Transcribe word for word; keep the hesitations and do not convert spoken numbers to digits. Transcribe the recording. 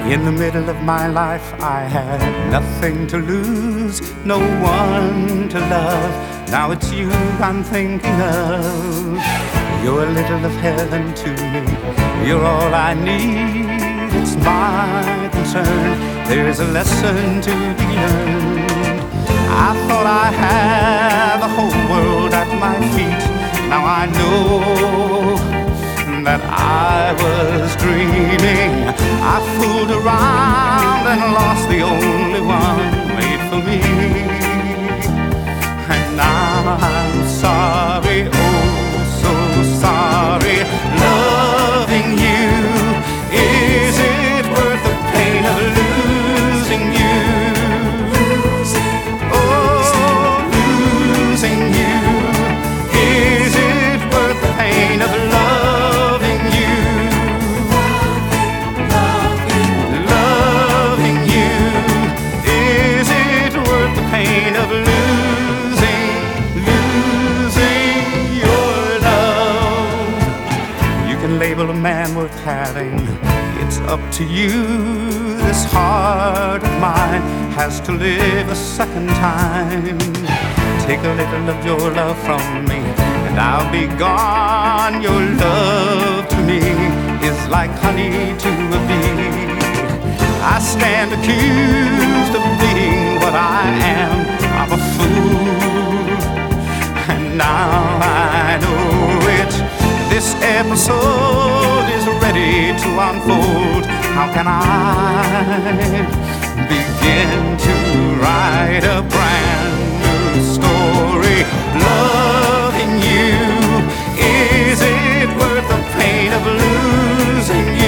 In the middle of my life I had nothing to lose, no one to love. Now it's you I'm thinking of. You're a little of heaven to me, you're all I need. It's my concern, there's a lesson to be learned. I thought I had the whole world at my feet. Now I know that I was dreaming. I fooled around and lost the only one made for me. And now I'm sorry, oh so sorry. Loving you, is it worth the pain of losing you? Oh, losing you, is it worth the pain of loving you? Loving you, is it worth the pain of losing, losing your love? You can label a man worth having, it's up to you. This heart of mine has to live a second time. Take a little of your love from me and I'll be gone. Your love to me is like honey to a bee. I stand accused of being what I am. I'm a fool, and now I know it. This episode is ready to unfold. How can I begin to write a brand new story? Loving you, is it worth the pain of losing you?